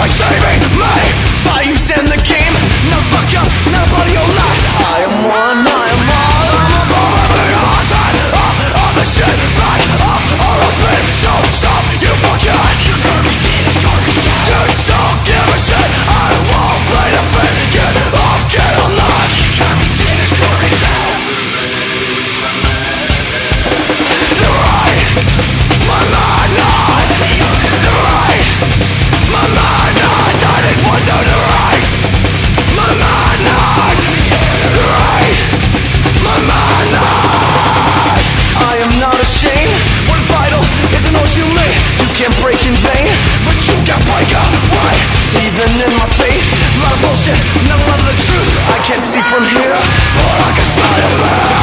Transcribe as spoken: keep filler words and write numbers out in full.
by saving me. Values in the game, no fuck up, nobody will lie. I am one, I am all, I'm above every outside of all the shit back off all those men. So stop, you forget. Your garbage in is garbage out. You don't give a shit, I won't play the fit. Get off, get on us. Your garbage in is garbage out. You're right, my madness. You're right, my madness. I didn't want to do right. My madness. You're right, my madness. I am not ashamed. What's vital isn't what you made. You can't break in vain, but you can break away. Even in my face, a lot of bullshit, not a lot of the truth. I can't see from here, but I can smell it.